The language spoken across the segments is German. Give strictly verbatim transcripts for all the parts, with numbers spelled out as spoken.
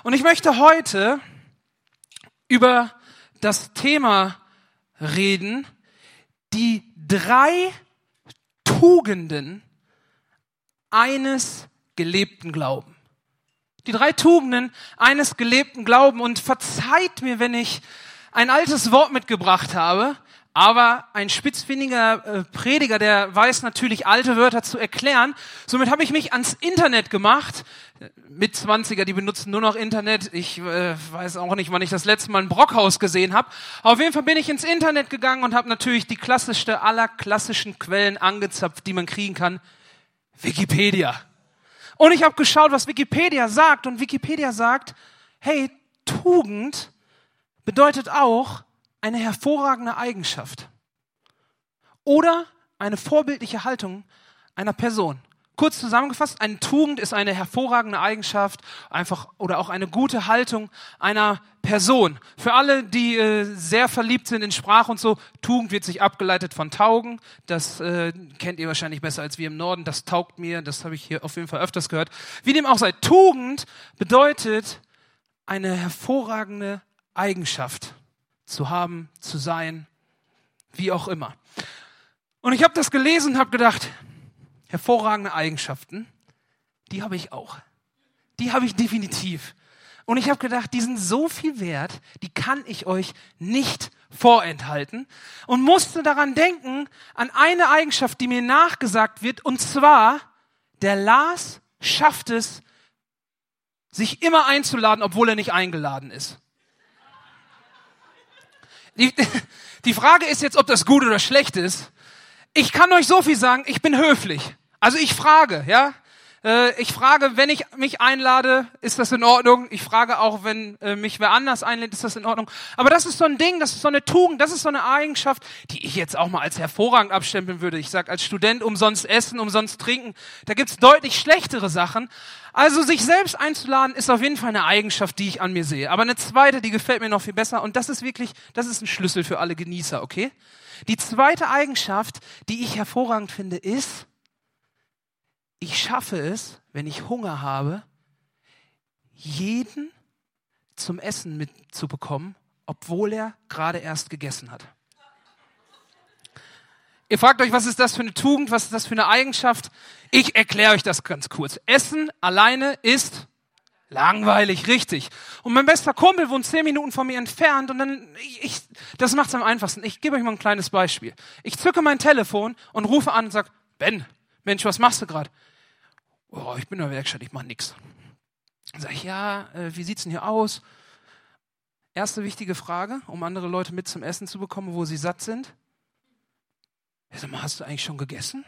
Und ich möchte heute über das Thema reden, die drei Tugenden eines gelebten Glaubens. Die drei Tugenden eines gelebten Glaubens. Und verzeiht mir, wenn ich ein altes Wort mitgebracht habe, aber ein spitzfindiger äh, Prediger, der weiß natürlich alte Wörter zu erklären. Somit habe ich mich ans Internet gemacht. Mit zwanziger, die benutzen nur noch Internet. Ich äh, weiß auch nicht, wann ich das letzte Mal ein Brockhaus gesehen habe. Auf jeden Fall bin ich ins Internet gegangen und habe natürlich die klassischste aller klassischen Quellen angezapft, die man kriegen kann. Wikipedia. Und ich habe geschaut, was Wikipedia sagt. Und Wikipedia sagt, hey, Tugend bedeutet auch eine hervorragende Eigenschaft oder eine vorbildliche Haltung einer Person. Kurz zusammengefasst, eine Tugend ist eine hervorragende Eigenschaft, einfach oder auch eine gute Haltung einer Person. Für alle, die äh, sehr verliebt sind in Sprache und so, Tugend wird sich abgeleitet von Taugen. Das äh, kennt ihr wahrscheinlich besser als wir im Norden. Das taugt mir, das habe ich hier auf jeden Fall öfters gehört. Wie dem auch sei, Tugend bedeutet eine hervorragende Eigenschaft zu haben, zu sein, wie auch immer. Und ich habe das gelesen und habe gedacht, hervorragende Eigenschaften, die habe ich auch. Die habe ich definitiv. Und ich habe gedacht, die sind so viel wert, die kann ich euch nicht vorenthalten. Und musste daran denken, an eine Eigenschaft, die mir nachgesagt wird, und zwar, der Lars schafft es, sich immer einzuladen, obwohl er nicht eingeladen ist. Die, die Frage ist jetzt, ob das gut oder schlecht ist. Ich kann euch so viel sagen, ich bin höflich. Also ich frage, ja. Äh, ich frage, wenn ich mich einlade, ist das in Ordnung. Ich frage auch, wenn äh, mich wer anders einlädt, ist das in Ordnung. Aber das ist so ein Ding, das ist so eine Tugend, das ist so eine Eigenschaft, die ich jetzt auch mal als hervorragend abstempeln würde. Ich sage als Student umsonst essen, umsonst trinken. Da gibt's deutlich schlechtere Sachen. Also sich selbst einzuladen, ist auf jeden Fall eine Eigenschaft, die ich an mir sehe. Aber eine zweite, die gefällt mir noch viel besser. Und das ist wirklich, das ist ein Schlüssel für alle Genießer, okay? Die zweite Eigenschaft, die ich hervorragend finde, ist, ich schaffe es, wenn ich Hunger habe, jeden zum Essen mitzubekommen, obwohl er gerade erst gegessen hat. Ihr fragt euch, was ist das für eine Tugend, was ist das für eine Eigenschaft? Ich erkläre euch das ganz kurz. Essen alleine ist langweilig, richtig. Und mein bester Kumpel wohnt zehn Minuten von mir entfernt und dann, ich, ich das macht's am einfachsten. Ich gebe euch mal ein kleines Beispiel. Ich zücke mein Telefon und rufe an und sage, Ben, Mensch, was machst du gerade? Oh, ich bin in der Werkstatt, ich mach nix. Dann sage ich, ja, äh, wie sieht's denn hier aus? Erste wichtige Frage, um andere Leute mit zum Essen zu bekommen, wo sie satt sind. Ja, sag mal, hast du eigentlich schon gegessen?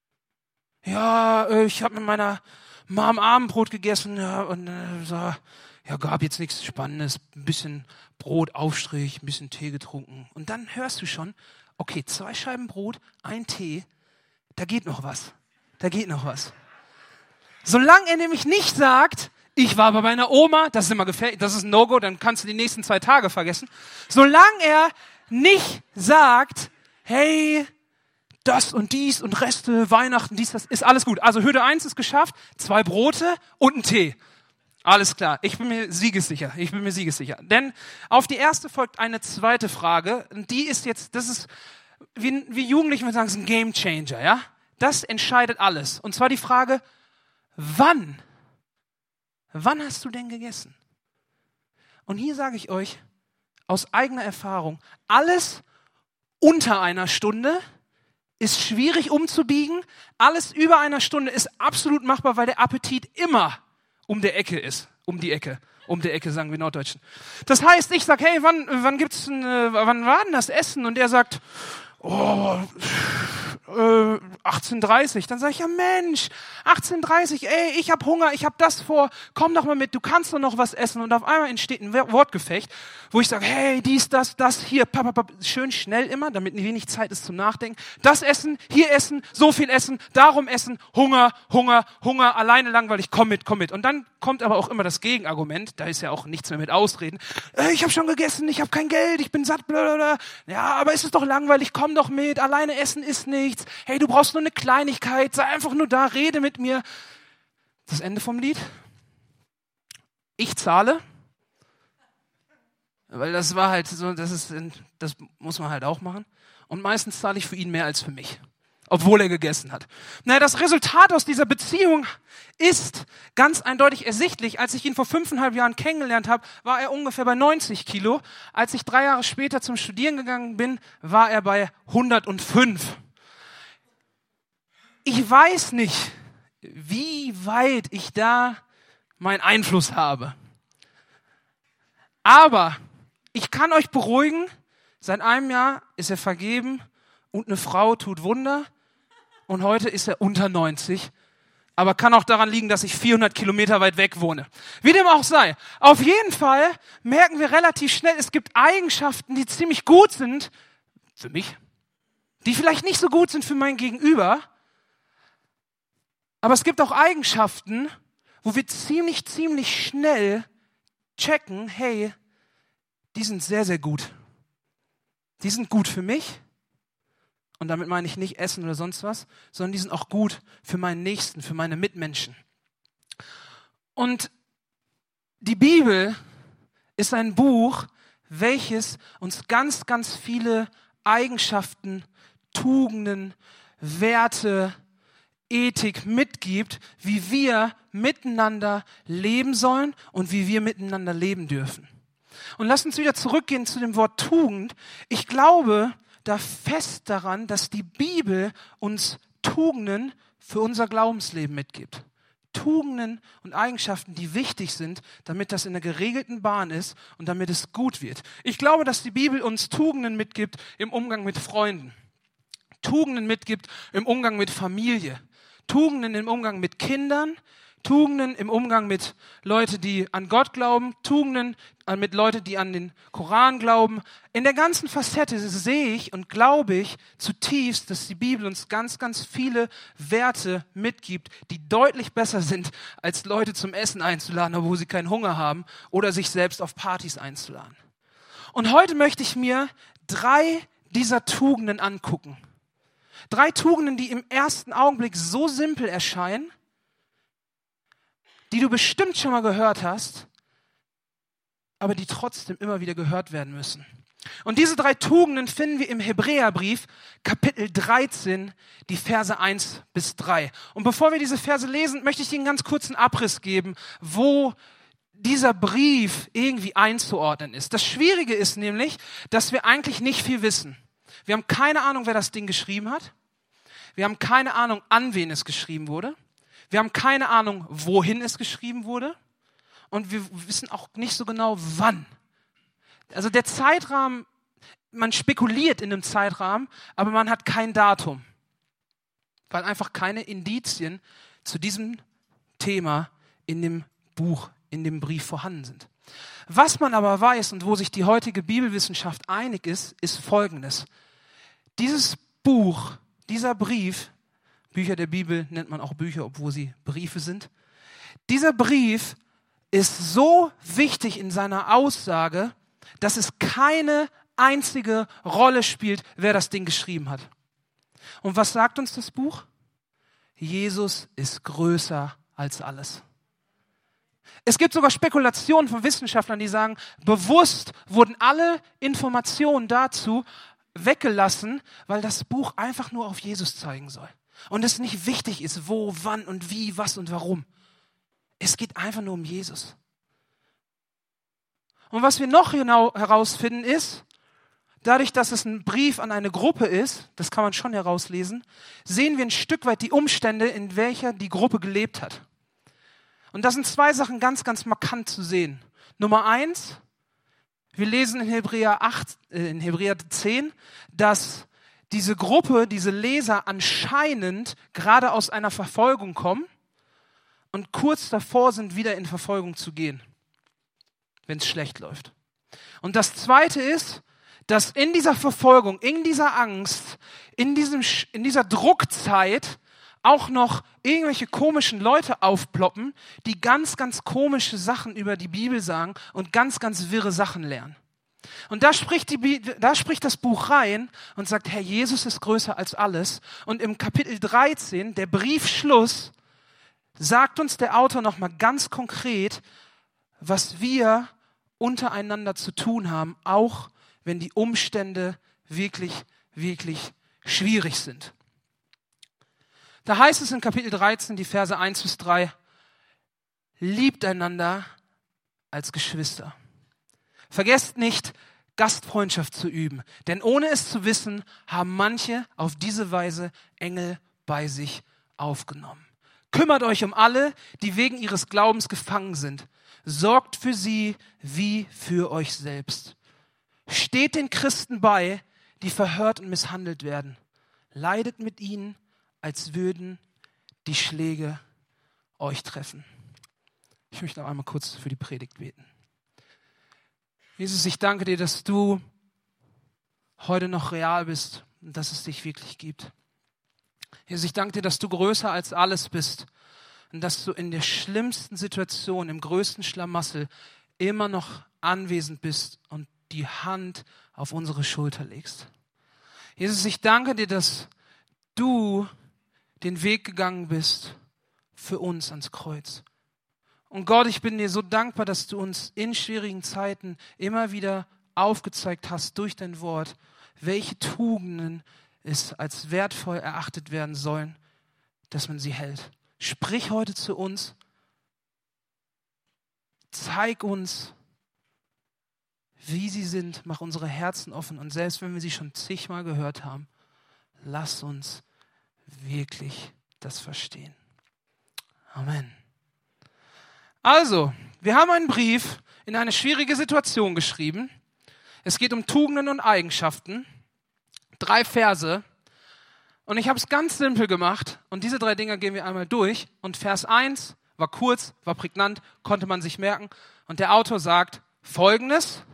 Ja, äh, ich habe mit meiner Mom Abendbrot gegessen, ja, und äh, so, ja, gab jetzt nichts Spannendes, ein bisschen Brot, Aufstrich, ein bisschen Tee getrunken. Und dann hörst du schon, okay, zwei Scheiben Brot, ein Tee, da geht noch was, da geht noch was. Solange er nämlich nicht sagt, ich war bei meiner Oma, das ist immer gefährlich, das ist ein No-Go, dann kannst du die nächsten zwei Tage vergessen. Solange er nicht sagt, hey, das und dies und Reste, Weihnachten, dies, das, ist alles gut. Also Hürde eins ist geschafft, zwei Brote und ein Tee. Alles klar, ich bin mir siegessicher, ich bin mir siegessicher. Denn auf die erste folgt eine zweite Frage, und die ist jetzt, das ist, wie, wie Jugendliche sagen, ist ein Game Changer, ja? Das entscheidet alles. Und zwar die Frage, wann? Wann hast du denn gegessen? Und hier sage ich euch aus eigener Erfahrung, alles unter einer Stunde ist schwierig umzubiegen. Alles über einer Stunde ist absolut machbar, weil der Appetit immer um der Ecke ist. Um die Ecke. Um die Ecke, sagen wir Norddeutschen. Das heißt, ich sage, hey, wann, wann gibt's denn, äh, wann war denn das Essen? Und er sagt, oh, äh, achtzehn Uhr dreißig. Dann sage ich, ja Mensch, achtzehn Uhr dreißig, ey, ich hab Hunger, ich hab das vor, komm doch mal mit, du kannst doch noch was essen. Und auf einmal entsteht ein Wortgefecht, wo ich sage, hey, dies, das, das, hier, pap, pap, pap, schön schnell immer, damit wenig Zeit ist zum Nachdenken. Das essen, hier essen, so viel essen, darum essen, Hunger, Hunger, Hunger, alleine langweilig, komm mit, komm mit. Und dann kommt aber auch immer das Gegenargument, da ist ja auch nichts mehr mit Ausreden. Äh, ich habe schon gegessen, ich habe kein Geld, ich bin satt, blablabla. Ja, aber ist es doch langweilig, komm doch mit, alleine essen ist nichts. Hey, du brauchst nur eine Kleinigkeit, sei einfach nur da, rede mit mir. Das Ende vom Lied. Ich zahle Weil das war halt so, das ist, das muss man halt auch machen. Und meistens zahle ich für ihn mehr als für mich. Obwohl er gegessen hat. Naja, das Resultat aus dieser Beziehung ist ganz eindeutig ersichtlich. Als ich ihn vor fünfeinhalb Jahren kennengelernt habe, war er ungefähr bei neunzig Kilo. Als ich drei Jahre später zum Studieren gegangen bin, war er bei hundertfünf. Ich weiß nicht, wie weit ich da meinen Einfluss habe. Aber ich kann euch beruhigen, seit einem Jahr ist er vergeben und eine Frau tut Wunder und heute ist er unter neunzig. Aber kann auch daran liegen, dass ich vierhundert Kilometer weit weg wohne. Wie dem auch sei. Auf jeden Fall merken wir relativ schnell, es gibt Eigenschaften, die ziemlich gut sind für mich, die vielleicht nicht so gut sind für mein Gegenüber. Aber es gibt auch Eigenschaften, wo wir ziemlich, ziemlich schnell checken, hey, die sind sehr, sehr gut. Die sind gut für mich. Und damit meine ich nicht Essen oder sonst was, sondern die sind auch gut für meinen Nächsten, für meine Mitmenschen. Und die Bibel ist ein Buch, welches uns ganz, ganz viele Eigenschaften, Tugenden, Werte, Ethik mitgibt, wie wir miteinander leben sollen und wie wir miteinander leben dürfen. Und lasst uns wieder zurückgehen zu dem Wort Tugend. Ich glaube da fest daran, dass die Bibel uns Tugenden für unser Glaubensleben mitgibt. Tugenden und Eigenschaften, die wichtig sind, damit das in einer geregelten Bahn ist und damit es gut wird. Ich glaube, dass die Bibel uns Tugenden mitgibt im Umgang mit Freunden. Tugenden mitgibt im Umgang mit Familie. Tugenden im Umgang mit Kindern. Tugenden im Umgang mit Leuten, die an Gott glauben, Tugenden mit Leuten, die an den Koran glauben. In der ganzen Facette sehe ich und glaube ich zutiefst, dass die Bibel uns ganz, ganz viele Werte mitgibt, die deutlich besser sind, als Leute zum Essen einzuladen, obwohl sie keinen Hunger haben, oder sich selbst auf Partys einzuladen. Und heute möchte ich mir drei dieser Tugenden angucken. Drei Tugenden, die im ersten Augenblick so simpel erscheinen, die du bestimmt schon mal gehört hast, aber die trotzdem immer wieder gehört werden müssen. Und diese drei Tugenden finden wir im Hebräerbrief, Kapitel dreizehn, die Verse eins bis drei. Und bevor wir diese Verse lesen, möchte ich dir einen ganz kurzen Abriss geben, wo dieser Brief irgendwie einzuordnen ist. Das Schwierige ist nämlich, dass wir eigentlich nicht viel wissen. Wir haben keine Ahnung, wer das Ding geschrieben hat. Wir haben keine Ahnung, an wen es geschrieben wurde. Wir haben keine Ahnung, wohin es geschrieben wurde. Und wir wissen auch nicht so genau, wann. Also der Zeitrahmen, man spekuliert in einem Zeitrahmen, aber man hat kein Datum. Weil einfach keine Indizien zu diesem Thema in dem Buch, in dem Brief vorhanden sind. Was man aber weiß und wo sich die heutige Bibelwissenschaft einig ist, ist Folgendes. Dieses Buch, dieser Brief, Bücher der Bibel nennt man auch Bücher, obwohl sie Briefe sind. Dieser Brief ist so wichtig in seiner Aussage, dass es keine einzige Rolle spielt, wer das Ding geschrieben hat. Und was sagt uns das Buch? Jesus ist größer als alles. Es gibt sogar Spekulationen von Wissenschaftlern, die sagen, bewusst wurden alle Informationen dazu weggelassen, weil das Buch einfach nur auf Jesus zeigen soll. Und es nicht wichtig ist, wo, wann und wie, was und warum. Es geht einfach nur um Jesus. Und was wir noch genau herausfinden ist, dadurch, dass es ein Brief an eine Gruppe ist, das kann man schon herauslesen, sehen wir ein Stück weit die Umstände, in welcher die Gruppe gelebt hat. Und da sind zwei Sachen ganz, ganz markant zu sehen. Nummer eins, wir lesen in Hebräer acht, äh, in Hebräer zehn, dass diese Gruppe, diese Leser anscheinend gerade aus einer Verfolgung kommen und kurz davor sind, wieder in Verfolgung zu gehen, wenn es schlecht läuft. Und das Zweite ist, dass in dieser Verfolgung, in dieser Angst, in, diesem, in dieser Druckzeit auch noch irgendwelche komischen Leute aufploppen, die ganz, ganz komische Sachen über die Bibel sagen und ganz, ganz wirre Sachen lernen. Und da spricht, die, da spricht das Buch rein und sagt, Herr, Jesus ist größer als alles. Und im Kapitel dreizehn, der Briefschluss, sagt uns der Autor nochmal ganz konkret, was wir untereinander zu tun haben, auch wenn die Umstände wirklich, wirklich schwierig sind. Da heißt es in Kapitel dreizehn, die Verse eins bis drei, liebt einander als Geschwister. Vergesst nicht, Gastfreundschaft zu üben, denn ohne es zu wissen, haben manche auf diese Weise Engel bei sich aufgenommen. Kümmert euch um alle, die wegen ihres Glaubens gefangen sind. Sorgt für sie wie für euch selbst. Steht den Christen bei, die verhört und misshandelt werden. Leidet mit ihnen, als würden die Schläge euch treffen. Ich möchte noch einmal kurz für die Predigt beten. Jesus, ich danke dir, dass du heute noch real bist und dass es dich wirklich gibt. Jesus, ich danke dir, dass du größer als alles bist und dass du in der schlimmsten Situation, im größten Schlamassel immer noch anwesend bist und die Hand auf unsere Schulter legst. Jesus, ich danke dir, dass du den Weg gegangen bist für uns ans Kreuz. Und Gott, ich bin dir so dankbar, dass du uns in schwierigen Zeiten immer wieder aufgezeigt hast durch dein Wort, welche Tugenden es als wertvoll erachtet werden sollen, dass man sie hält. Sprich heute zu uns. Zeig uns, wie sie sind. Mach unsere Herzen offen. Und selbst wenn wir sie schon zigmal gehört haben, lass uns wirklich das verstehen. Amen. Also, wir haben einen Brief in eine schwierige Situation geschrieben. Es geht um Tugenden und Eigenschaften. Drei Verse. Und ich habe es ganz simpel gemacht. Und diese drei Dinge gehen wir einmal durch. Und Vers eins war kurz, war prägnant, konnte man sich merken. Und der Autor sagt Folgendes: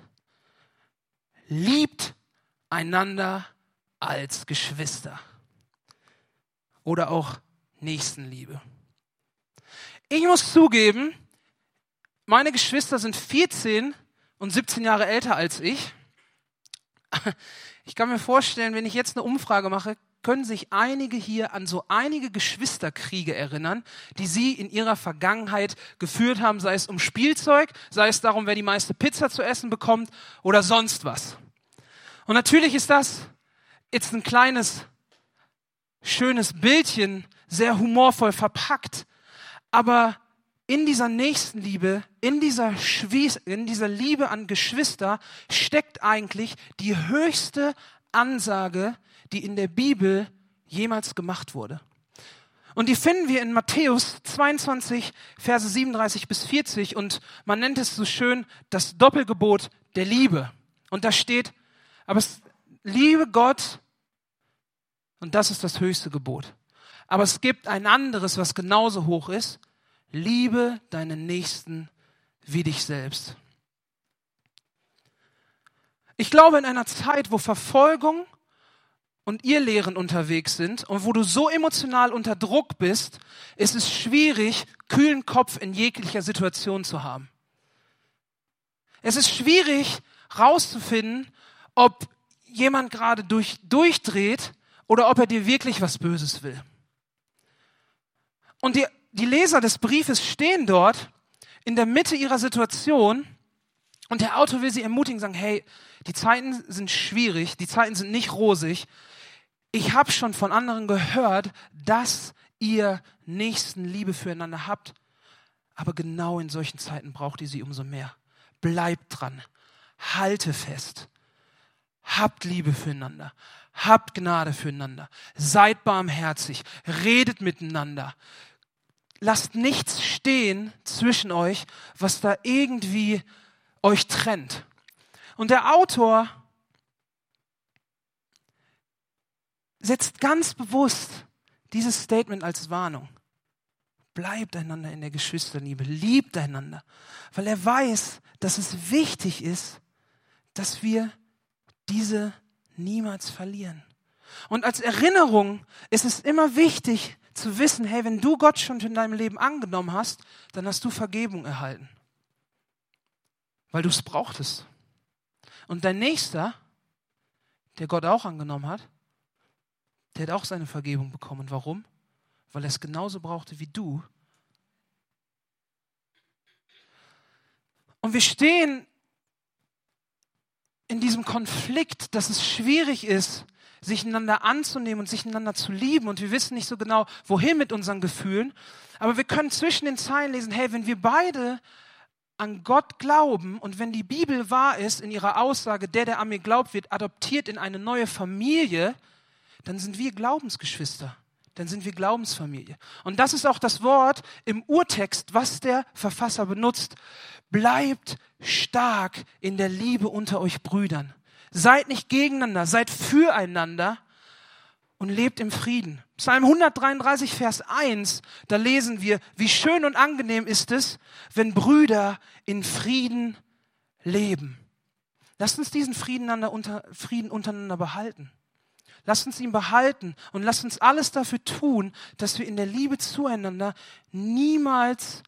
Liebt einander als Geschwister. Oder auch Nächstenliebe. Ich muss zugeben, meine Geschwister sind vierzehn und siebzehn Jahre älter als ich. Ich kann mir vorstellen, wenn ich jetzt eine Umfrage mache, können sich einige hier an so einige Geschwisterkriege erinnern, die sie in ihrer Vergangenheit geführt haben, sei es um Spielzeug, sei es darum, wer die meiste Pizza zu essen bekommt oder sonst was. Und natürlich ist das jetzt ein kleines, schönes Bildchen, sehr humorvoll verpackt, aber in dieser Nächstenliebe, in dieser, Schwie- in dieser Liebe an Geschwister steckt eigentlich die höchste Ansage, die in der Bibel jemals gemacht wurde. Und die finden wir in Matthäus zweiundzwanzig, Verse siebenunddreißig bis vierzig und man nennt es so schön das Doppelgebot der Liebe. Und da steht, aber es, liebe Gott, und das ist das höchste Gebot. Aber es gibt ein anderes, was genauso hoch ist. Liebe deinen Nächsten wie dich selbst. Ich glaube, in einer Zeit, wo Verfolgung und Irrlehren unterwegs sind und wo du so emotional unter Druck bist, ist es schwierig, kühlen Kopf in jeglicher Situation zu haben. Es ist schwierig, rauszufinden, ob jemand gerade durch, durchdreht oder ob er dir wirklich was Böses will. Und die Die Leser des Briefes stehen dort in der Mitte ihrer Situation und der Autor will sie ermutigen, sagen, hey, die Zeiten sind schwierig, die Zeiten sind nicht rosig. Ich habe schon von anderen gehört, dass ihr Nächstenliebe füreinander habt, aber genau in solchen Zeiten braucht ihr sie umso mehr. Bleibt dran, halte fest, habt Liebe füreinander, habt Gnade füreinander, seid barmherzig, redet miteinander. Lasst nichts stehen zwischen euch, was da irgendwie euch trennt. Und der Autor setzt ganz bewusst dieses Statement als Warnung. Bleibt einander in der Geschwisterliebe, liebt einander, weil er weiß, dass es wichtig ist, dass wir diese niemals verlieren. Und als Erinnerung ist es immer wichtig, zu wissen, hey, wenn du Gott schon in deinem Leben angenommen hast, dann hast du Vergebung erhalten. Weil du es brauchtest. Und dein Nächster, der Gott auch angenommen hat, der hat auch seine Vergebung bekommen. Warum? Weil er es genauso brauchte wie du. Und wir stehen in diesem Konflikt, dass es schwierig ist, sich einander anzunehmen und sich einander zu lieben. Und wir wissen nicht so genau, wohin mit unseren Gefühlen. Aber wir können zwischen den Zeilen lesen, hey, wenn wir beide an Gott glauben und wenn die Bibel wahr ist in ihrer Aussage, der, der an mir glaubt, wird adoptiert in eine neue Familie, dann sind wir Glaubensgeschwister. Dann sind wir Glaubensfamilie. Und das ist auch das Wort im Urtext, was der Verfasser benutzt. Bleibt stark in der Liebe unter euch Brüdern. Seid nicht gegeneinander, seid füreinander und lebt im Frieden. Psalm hundertdreiunddreißig, Vers eins, da lesen wir, wie schön und angenehm ist es, wenn Brüder in Frieden leben. Lasst uns diesen Frieden, unter, Frieden untereinander behalten. Lasst uns ihn behalten und lasst uns alles dafür tun, dass wir in der Liebe zueinander niemals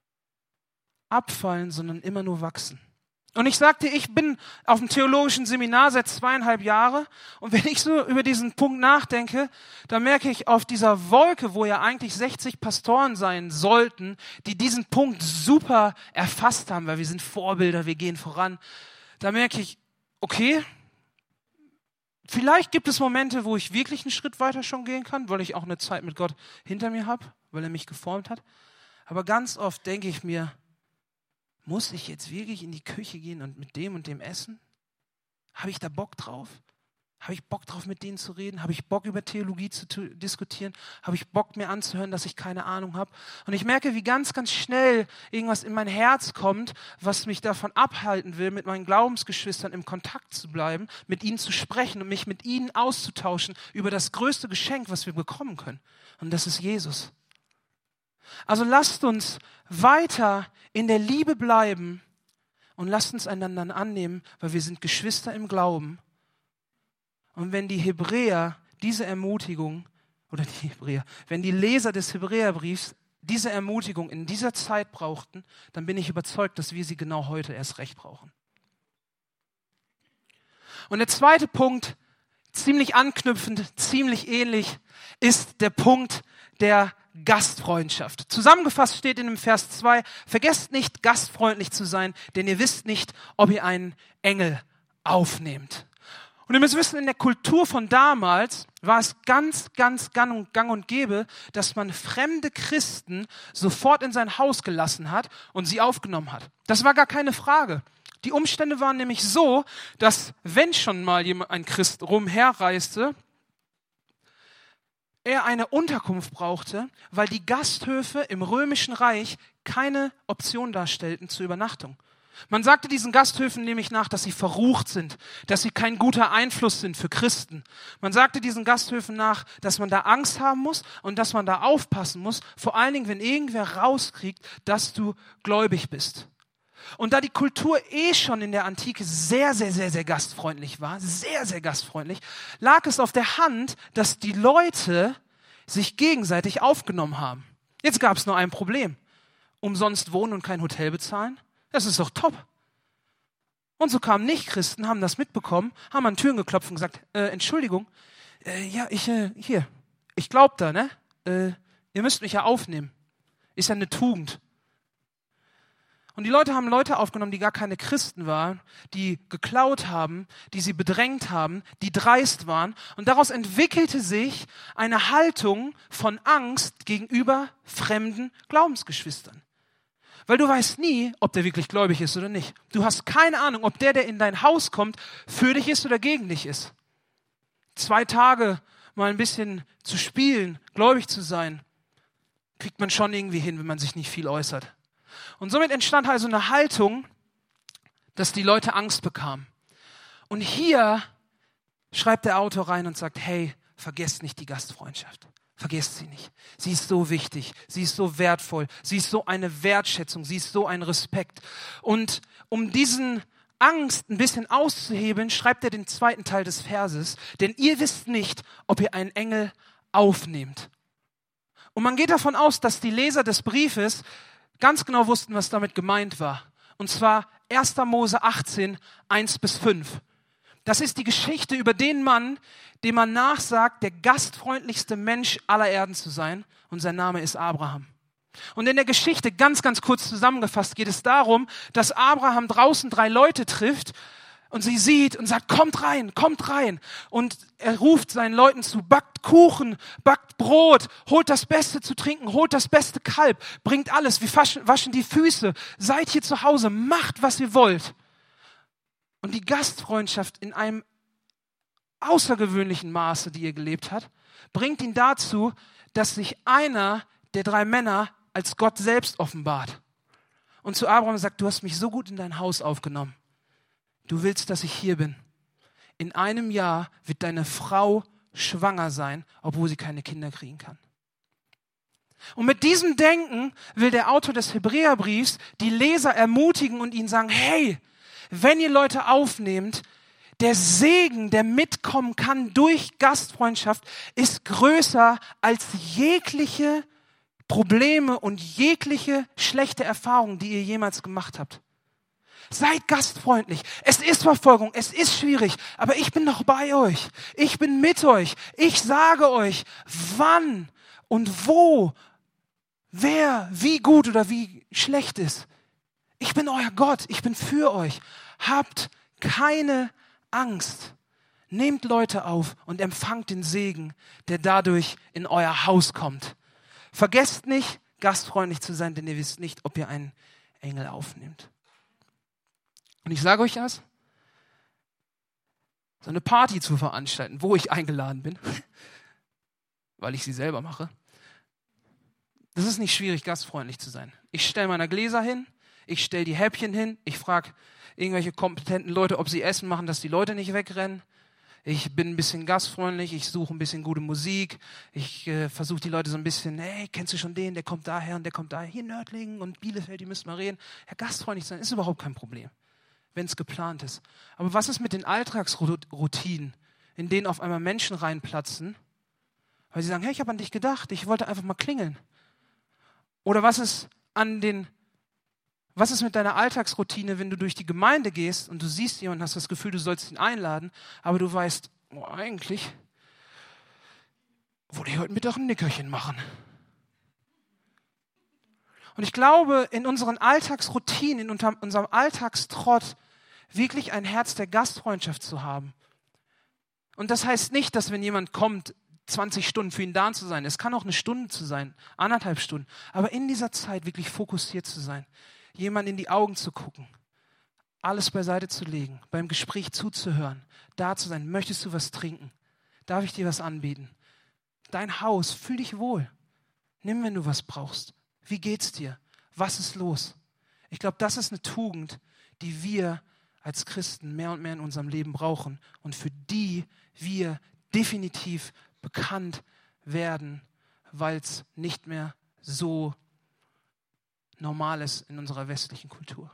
abfallen, sondern immer nur wachsen. Und ich sagte, ich bin auf dem theologischen Seminar seit zweieinhalb Jahren und wenn ich so über diesen Punkt nachdenke, dann merke ich auf dieser Wolke, wo ja eigentlich sechzig Pastoren sein sollten, die diesen Punkt super erfasst haben, weil wir sind Vorbilder, wir gehen voran, da merke ich, okay, vielleicht gibt es Momente, wo ich wirklich einen Schritt weiter schon gehen kann, weil ich auch eine Zeit mit Gott hinter mir habe, weil er mich geformt hat. Aber ganz oft denke ich mir, muss ich jetzt wirklich in die Küche gehen und mit dem und dem essen? Habe ich da Bock drauf? Habe ich Bock drauf, mit denen zu reden? Habe ich Bock, über Theologie zu t- diskutieren? Habe ich Bock, mir anzuhören, dass ich keine Ahnung habe? Und ich merke, wie ganz, ganz schnell irgendwas in mein Herz kommt, was mich davon abhalten will, mit meinen Glaubensgeschwistern im Kontakt zu bleiben, mit ihnen zu sprechen und mich mit ihnen auszutauschen über das größte Geschenk, was wir bekommen können. Und das ist Jesus. Also lasst uns weiter in der Liebe bleiben und lasst uns einander annehmen, weil wir sind Geschwister im Glauben. Und wenn die Hebräer diese Ermutigung, oder die Hebräer, wenn die Leser des Hebräerbriefs diese Ermutigung in dieser Zeit brauchten, dann bin ich überzeugt, dass wir sie genau heute erst recht brauchen. Und der zweite Punkt, ziemlich anknüpfend, ziemlich ähnlich, ist der Punkt der Gastfreundschaft. Zusammengefasst steht in dem Vers zwei, vergesst nicht, gastfreundlich zu sein, denn ihr wisst nicht, ob ihr einen Engel aufnehmt. Und ihr müsst wissen, in der Kultur von damals war es ganz, ganz gang und gäbe, dass man fremde Christen sofort in sein Haus gelassen hat und sie aufgenommen hat. Das war gar keine Frage. Die Umstände waren nämlich so, dass wenn schon mal jemand, ein Christ rumherreiste, er eine Unterkunft brauchte, weil die Gasthöfe im Römischen Reich keine Option darstellten zur Übernachtung. Man sagte diesen Gasthöfen nämlich nach, dass sie verrucht sind, dass sie kein guter Einfluss sind für Christen. Man sagte diesen Gasthöfen nach, dass man da Angst haben muss und dass man da aufpassen muss, vor allen Dingen, wenn irgendwer rauskriegt, dass du gläubig bist. Und da die Kultur eh schon in der Antike sehr, sehr, sehr, sehr gastfreundlich war, sehr, sehr gastfreundlich, lag es auf der Hand, dass die Leute sich gegenseitig aufgenommen haben. Jetzt gab es nur ein Problem. Umsonst wohnen und kein Hotel bezahlen? Das ist doch top. Und so kamen Nichtchristen, haben das mitbekommen, haben an Türen geklopft und gesagt, äh, Entschuldigung, äh, ja, ich, äh, hier, ich glaub da, ne? Äh, ihr müsst mich ja aufnehmen. Ist ja eine Tugend. Und die Leute haben Leute aufgenommen, die gar keine Christen waren, die geklaut haben, die sie bedrängt haben, die dreist waren. Und daraus entwickelte sich eine Haltung von Angst gegenüber fremden Glaubensgeschwistern. Weil du weißt nie, ob der wirklich gläubig ist oder nicht. Du hast keine Ahnung, ob der, der in dein Haus kommt, für dich ist oder gegen dich ist. Zwei Tage mal ein bisschen zu spielen, gläubig zu sein, kriegt man schon irgendwie hin, wenn man sich nicht viel äußert. Und somit entstand also eine Haltung, dass die Leute Angst bekamen. Und hier schreibt der Autor rein und sagt, hey, vergesst nicht die Gastfreundschaft. Vergesst sie nicht. Sie ist so wichtig, sie ist so wertvoll, sie ist so eine Wertschätzung, sie ist so ein Respekt. Und um diesen Angst ein bisschen auszuhebeln, schreibt er den zweiten Teil des Verses, denn ihr wisst nicht, ob ihr einen Engel aufnehmt. Und man geht davon aus, dass die Leser des Briefes ganz genau wussten, was damit gemeint war. Und zwar erster Mose achtzehn, eins bis fünf. Das ist die Geschichte über den Mann, dem man nachsagt, der gastfreundlichste Mensch aller Erden zu sein. Und sein Name ist Abraham. Und in der Geschichte, ganz, ganz kurz zusammengefasst, geht es darum, dass Abraham draußen drei Leute trifft. und sie sieht und sagt, kommt rein, kommt rein. Und er ruft seinen Leuten zu, backt Kuchen, backt Brot, holt das Beste zu trinken, holt das beste Kalb, bringt alles, wir waschen, waschen die Füße, seid hier zu Hause, macht, was ihr wollt. Und die Gastfreundschaft in einem außergewöhnlichen Maße, die er gelebt hat, bringt ihn dazu, dass sich einer der drei Männer als Gott selbst offenbart. Und zu Abraham sagt, du hast mich so gut in dein Haus aufgenommen. Du willst, dass ich hier bin. In einem Jahr wird deine Frau schwanger sein, obwohl sie keine Kinder kriegen kann. Und mit diesem Denken will der Autor des Hebräerbriefs die Leser ermutigen und ihnen sagen, hey, wenn ihr Leute aufnehmt, der Segen, der mitkommen kann durch Gastfreundschaft, ist größer als jegliche Probleme und jegliche schlechte Erfahrungen, die ihr jemals gemacht habt. Seid gastfreundlich. Es ist Verfolgung, es ist schwierig, aber ich bin noch bei euch. Ich bin mit euch. Ich sage euch, wann und wo, wer, wie gut oder wie schlecht ist. Ich bin euer Gott, ich bin für euch. Habt keine Angst. Nehmt Leute auf und empfangt den Segen, der dadurch in euer Haus kommt. Vergesst nicht, gastfreundlich zu sein, denn ihr wisst nicht, ob ihr einen Engel aufnehmt. Und ich sage euch das, so eine Party zu veranstalten, wo ich eingeladen bin, weil ich sie selber mache, das ist nicht schwierig, gastfreundlich zu sein. Ich stelle meine Gläser hin, ich stelle die Häppchen hin, ich frage irgendwelche kompetenten Leute, ob sie Essen machen, dass die Leute nicht wegrennen. Ich bin ein bisschen gastfreundlich, ich suche ein bisschen gute Musik, ich äh, versuche die Leute so ein bisschen, hey, kennst du schon den, der kommt daher und der kommt daher, hier Nördlingen und Bielefeld, die müssen mal reden. Ja, gastfreundlich sein ist überhaupt kein Problem, wenn es geplant ist. Aber was ist mit den Alltagsroutinen, in denen auf einmal Menschen reinplatzen, weil sie sagen, hey, ich habe an dich gedacht, ich wollte einfach mal klingeln. Oder was ist an den Was ist mit deiner Alltagsroutine, wenn du durch die Gemeinde gehst und du siehst jemanden, hast das Gefühl, du sollst ihn einladen, aber du weißt, oh, eigentlich wollte ich heute Mittag ein Nickerchen machen. Und ich glaube, in unseren Alltagsroutinen, in unserem Alltagstrott wirklich ein Herz der Gastfreundschaft zu haben. Und das heißt nicht, dass wenn jemand kommt, zwanzig Stunden für ihn da zu sein. Es kann auch eine Stunde zu sein, anderthalb Stunden. Aber in dieser Zeit wirklich fokussiert zu sein. Jemand in die Augen zu gucken, alles beiseite zu legen, beim Gespräch zuzuhören, da zu sein. Möchtest du was trinken? Darf ich dir was anbieten? Dein Haus, fühl dich wohl. Nimm, wenn du was brauchst. Wie geht's dir? Was ist los? Ich glaube, das ist eine Tugend, die wir als Christen mehr und mehr in unserem Leben brauchen und für die wir definitiv bekannt werden, weil es nicht mehr so normal ist in unserer westlichen Kultur.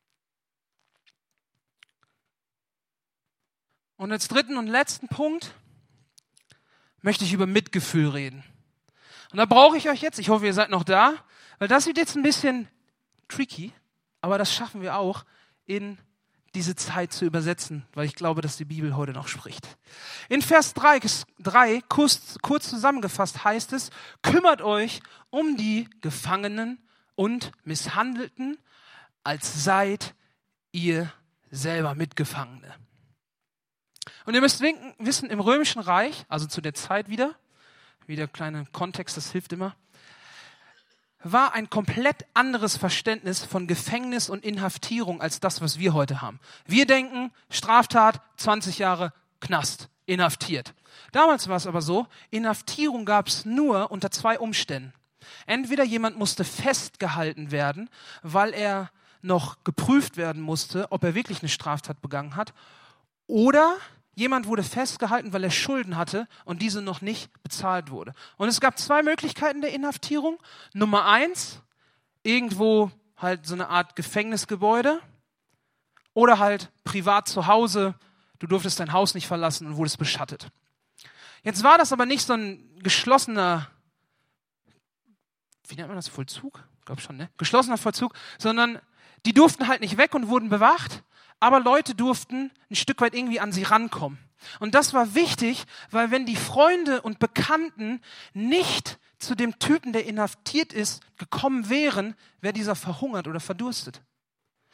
Und als dritten und letzten Punkt möchte ich über Mitgefühl reden. Und da brauche ich euch jetzt, ich hoffe, ihr seid noch da, weil das wird jetzt ein bisschen tricky, aber das schaffen wir auch, in diese Zeit zu übersetzen, weil ich glaube, dass die Bibel heute noch spricht. In Vers drei, drei kurz, kurz zusammengefasst heißt es, kümmert euch um die Gefangenen und Misshandelten, als seid ihr selber Mitgefangene. Und ihr müsst wissen, im Römischen Reich, also zu der Zeit wieder, wieder kleiner Kontext, das hilft immer, war ein komplett anderes Verständnis von Gefängnis und Inhaftierung als das, was wir heute haben. Wir denken, Straftat, zwanzig Jahre Knast, inhaftiert. Damals war es aber so, Inhaftierung gab es nur unter zwei Umständen. Entweder jemand musste festgehalten werden, weil er noch geprüft werden musste, ob er wirklich eine Straftat begangen hat, oder jemand wurde festgehalten, weil er Schulden hatte und diese noch nicht bezahlt wurde. Und es gab zwei Möglichkeiten der Inhaftierung. Nummer eins, irgendwo halt so eine Art Gefängnisgebäude oder halt privat zu Hause. Du durftest dein Haus nicht verlassen und wurdest beschattet. Jetzt war das aber nicht so ein geschlossener, wie nennt man das, Vollzug? Ich glaube schon, ne? Geschlossener Vollzug, sondern die durften halt nicht weg und wurden bewacht, aber Leute durften ein Stück weit irgendwie an sie rankommen. Und das war wichtig, weil wenn die Freunde und Bekannten nicht zu dem Typen, der inhaftiert ist, gekommen wären, wäre dieser verhungert oder verdurstet.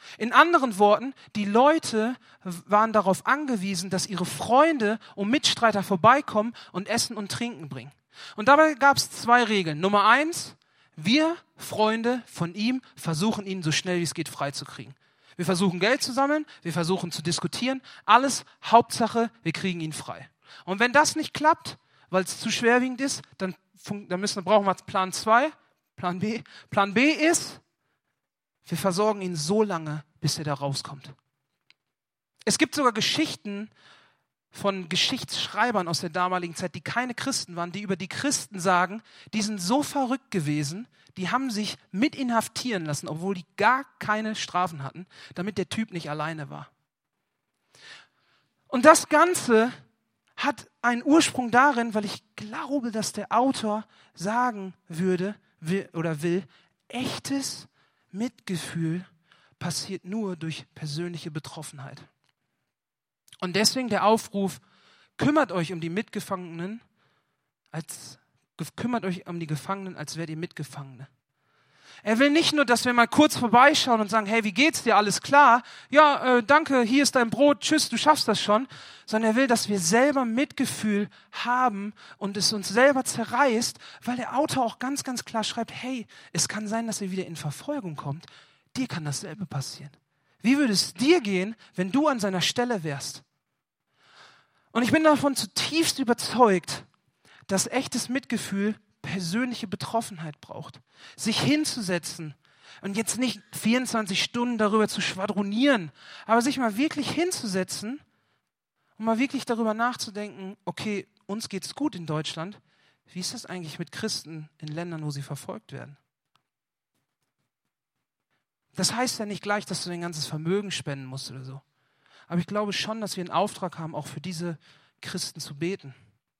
In anderen Worten, die Leute waren darauf angewiesen, dass ihre Freunde und Mitstreiter vorbeikommen und Essen und Trinken bringen. Und dabei gab es zwei Regeln. Nummer eins, wir Freunde von ihm versuchen ihn so schnell wie es geht freizukriegen. Wir versuchen Geld zu sammeln, wir versuchen zu diskutieren, alles Hauptsache, wir kriegen ihn frei. Und wenn das nicht klappt, weil es zu schwerwiegend ist, dann, dann müssen, brauchen wir Plan zwei, Plan B. Plan B ist, wir versorgen ihn so lange, bis er da rauskommt. Es gibt sogar Geschichten von Geschichtsschreibern aus der damaligen Zeit, die keine Christen waren, die über die Christen sagen, die sind so verrückt gewesen, die haben sich mit inhaftieren lassen, obwohl die gar keine Strafen hatten, damit der Typ nicht alleine war. Und das Ganze hat einen Ursprung darin, weil ich glaube, dass der Autor sagen würde will, oder will, echtes Mitgefühl passiert nur durch persönliche Betroffenheit. Und deswegen der Aufruf, kümmert euch um die Mitgefangenen, als, kümmert euch um die Gefangenen, als wärt ihr Mitgefangene. Er will nicht nur, dass wir mal kurz vorbeischauen und sagen, hey, wie geht's dir, alles klar? Ja, äh, danke, hier ist dein Brot, tschüss, du schaffst das schon. Sondern er will, dass wir selber Mitgefühl haben und es uns selber zerreißt, weil der Autor auch ganz, ganz klar schreibt, hey, es kann sein, dass ihr wieder in Verfolgung kommt. Dir kann dasselbe passieren. Wie würde es dir gehen, wenn du an seiner Stelle wärst? Und ich bin davon zutiefst überzeugt, dass echtes Mitgefühl persönliche Betroffenheit braucht. Sich hinzusetzen und jetzt nicht vierundzwanzig Stunden darüber zu schwadronieren, aber sich mal wirklich hinzusetzen und mal wirklich darüber nachzudenken, okay, uns geht's gut in Deutschland, wie ist das eigentlich mit Christen in Ländern, wo sie verfolgt werden? Das heißt ja nicht gleich, dass du dein ganzes Vermögen spenden musst oder so. Aber ich glaube schon, dass wir einen Auftrag haben, auch für diese Christen zu beten.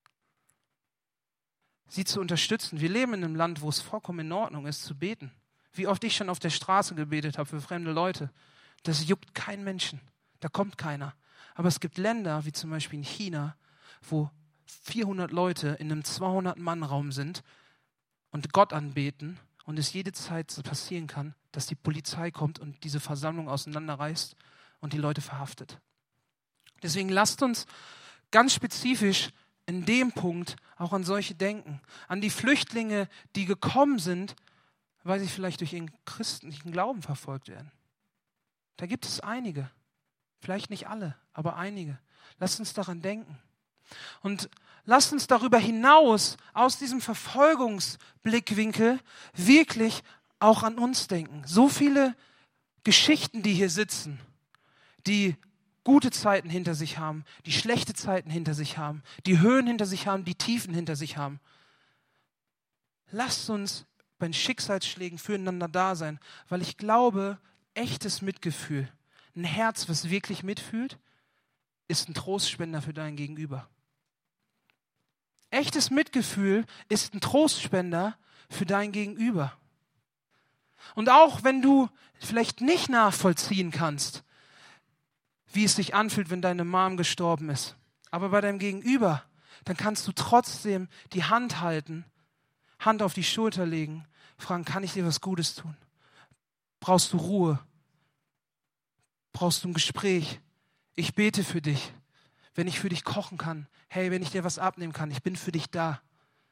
Sie zu unterstützen. Wir leben in einem Land, wo es vollkommen in Ordnung ist, zu beten. Wie oft ich schon auf der Straße gebetet habe für fremde Leute. Das juckt keinen Menschen. Da kommt keiner. Aber es gibt Länder, wie zum Beispiel in China, wo vierhundert Leute in einem zweihundert-Mann-Raum sind und Gott anbeten und es jede Zeit so passieren kann, dass die Polizei kommt und diese Versammlung auseinanderreißt und die Leute verhaftet. Deswegen lasst uns ganz spezifisch in dem Punkt auch an solche denken. An die Flüchtlinge, die gekommen sind, weil sie vielleicht durch ihren christlichen Glauben verfolgt werden. Da gibt es einige. Vielleicht nicht alle, aber einige. Lasst uns daran denken. Und lasst uns darüber hinaus, aus diesem Verfolgungsblickwinkel, wirklich auch an uns denken. So viele Geschichten, die hier sitzen, die gute Zeiten hinter sich haben, die schlechte Zeiten hinter sich haben, die Höhen hinter sich haben, die Tiefen hinter sich haben. Lasst uns bei den Schicksalsschlägen füreinander da sein, weil ich glaube, echtes Mitgefühl, ein Herz, was wirklich mitfühlt, ist ein Trostspender für dein Gegenüber. Echtes Mitgefühl ist ein Trostspender für dein Gegenüber. Und auch wenn du vielleicht nicht nachvollziehen kannst, wie es sich anfühlt, wenn deine Mom gestorben ist, aber bei deinem Gegenüber, dann kannst du trotzdem die Hand halten, Hand auf die Schulter legen, fragen, kann ich dir was Gutes tun? Brauchst du Ruhe? Brauchst du ein Gespräch? Ich bete für dich. Wenn ich für dich kochen kann, hey, wenn ich dir was abnehmen kann, ich bin für dich da.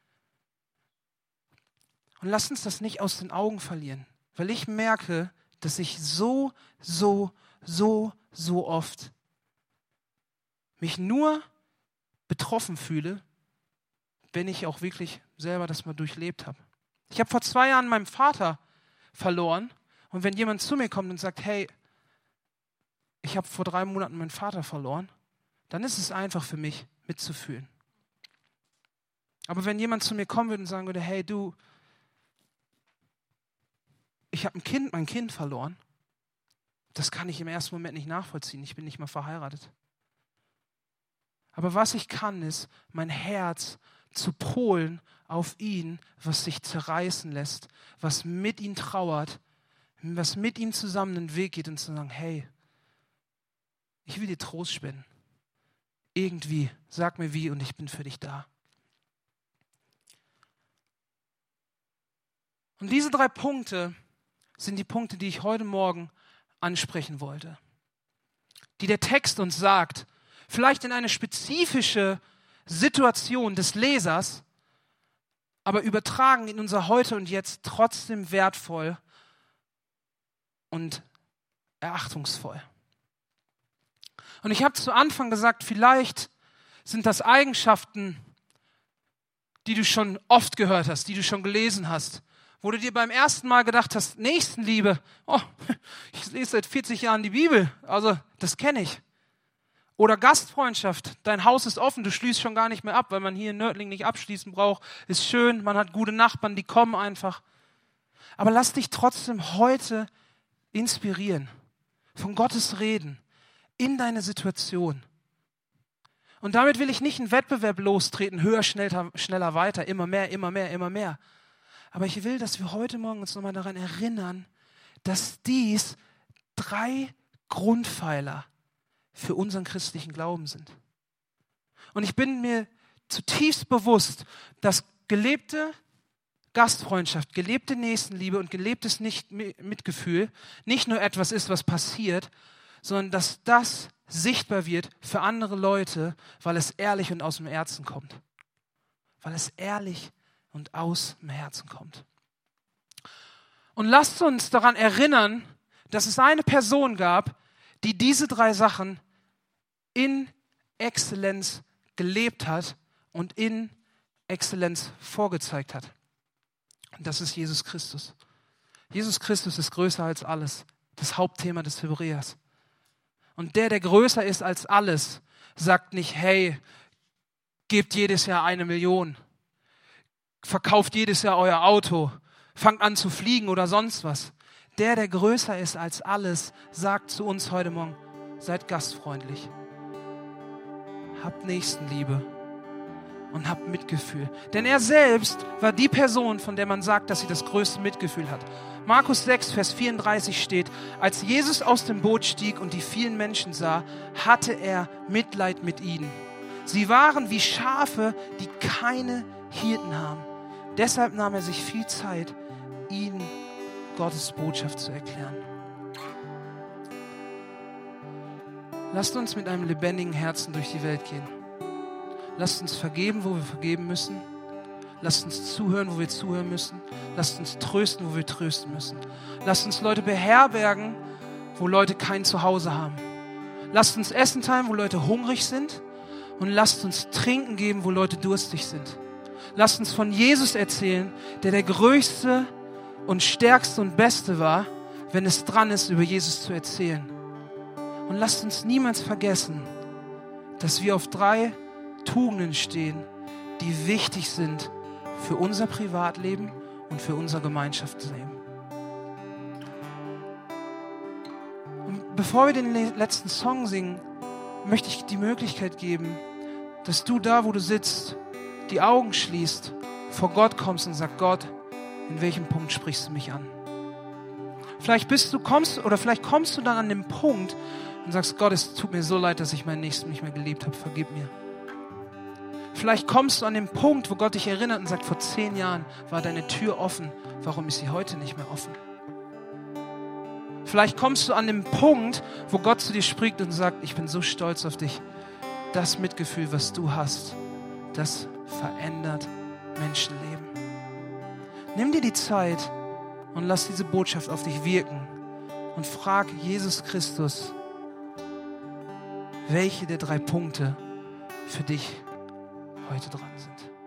Und lass uns das nicht aus den Augen verlieren, weil ich merke, dass ich so, so, so, so oft mich nur betroffen fühle, wenn ich auch wirklich selber das mal durchlebt habe. Ich habe vor zwei Jahren meinen Vater verloren und wenn jemand zu mir kommt und sagt, hey, ich habe vor drei Monaten meinen Vater verloren, dann ist es einfach für mich mitzufühlen. Aber wenn jemand zu mir kommen würde und sagen würde, hey du, ich habe ein Kind, mein Kind verloren, das kann ich im ersten Moment nicht nachvollziehen. Ich bin nicht mal verheiratet. Aber was ich kann, ist, mein Herz zu polen auf ihn, was sich zerreißen lässt, was mit ihm trauert, was mit ihm zusammen den Weg geht und zu sagen, hey, ich will dir Trost spenden. Irgendwie, sag mir wie und ich bin für dich da. Und diese drei Punkte sind die Punkte, die ich heute Morgen ansprechen wollte. Die der Text uns sagt, vielleicht in eine spezifische Situation des Lesers, aber übertragen in unser Heute und Jetzt trotzdem wertvoll und erachtungsvoll. Und ich habe zu Anfang gesagt, vielleicht sind das Eigenschaften, die du schon oft gehört hast, die du schon gelesen hast, wo du dir beim ersten Mal gedacht hast, Nächstenliebe, oh, ich lese seit vierzig Jahren die Bibel, also das kenne ich. Oder Gastfreundschaft, dein Haus ist offen, du schließt schon gar nicht mehr ab, weil man hier in Nördling nicht abschließen braucht, ist schön, man hat gute Nachbarn, die kommen einfach. Aber lass dich trotzdem heute inspirieren, von Gottes Reden in deine Situation. Und damit will ich nicht einen Wettbewerb lostreten, höher, schneller, schneller, weiter, immer mehr, immer mehr, immer mehr. Aber ich will, dass wir heute Morgen uns nochmal daran erinnern, dass dies drei Grundpfeiler für unseren christlichen Glauben sind. Und ich bin mir zutiefst bewusst, dass gelebte Gastfreundschaft, gelebte Nächstenliebe und gelebtes Mitgefühl nicht nur etwas ist, was passiert, sondern dass das sichtbar wird für andere Leute, weil es ehrlich und aus dem Herzen kommt. Weil es ehrlich und aus dem Herzen kommt. Und lasst uns daran erinnern, dass es eine Person gab, die diese drei Sachen in Exzellenz gelebt hat und in Exzellenz vorgezeigt hat. Und das ist Jesus Christus. Jesus Christus ist größer als alles. Das Hauptthema des Hebräers. Und der, der größer ist als alles, sagt nicht, hey, gebt jedes Jahr eine Million, verkauft jedes Jahr euer Auto, fangt an zu fliegen oder sonst was. Der, der größer ist als alles, sagt zu uns heute Morgen, seid gastfreundlich, habt Nächstenliebe und habt Mitgefühl. Denn er selbst war die Person, von der man sagt, dass sie das größte Mitgefühl hat. Markus sechs, Vers vierunddreißig steht, als Jesus aus dem Boot stieg und die vielen Menschen sah, hatte er Mitleid mit ihnen. Sie waren wie Schafe, die keine Hirten haben. Deshalb nahm er sich viel Zeit, ihnen Gottes Botschaft zu erklären. Lasst uns mit einem lebendigen Herzen durch die Welt gehen. Lasst uns vergeben, wo wir vergeben müssen. Lasst uns zuhören, wo wir zuhören müssen. Lasst uns trösten, wo wir trösten müssen. Lasst uns Leute beherbergen, wo Leute kein Zuhause haben. Lasst uns Essen teilen, wo Leute hungrig sind. Und lasst uns Trinken geben, wo Leute durstig sind. Lasst uns von Jesus erzählen, der der Größte und Stärkste und Beste war, wenn es dran ist, über Jesus zu erzählen. Und lasst uns niemals vergessen, dass wir auf drei Tugenden stehen, die wichtig sind für unser Privatleben und für unser Gemeinschaftsleben. Und bevor wir den letzten Song singen, möchte ich die Möglichkeit geben, dass du da, wo du sitzt, die Augen schließt, vor Gott kommst und sagst, Gott, in welchem Punkt sprichst du mich an? Vielleicht bist du, kommst, oder vielleicht kommst du dann an den Punkt und sagst, Gott, es tut mir so leid, dass ich meinen Nächsten nicht mehr geliebt habe, vergib mir. Vielleicht kommst du an den Punkt, wo Gott dich erinnert und sagt, vor zehn Jahren war deine Tür offen, warum ist sie heute nicht mehr offen? Vielleicht kommst du an den Punkt, wo Gott zu dir spricht und sagt, ich bin so stolz auf dich. Das Mitgefühl, was du hast, das verändert Menschenleben. Nimm dir die Zeit und lass diese Botschaft auf dich wirken und frag Jesus Christus, welche der drei Punkte für dich heute dran sind.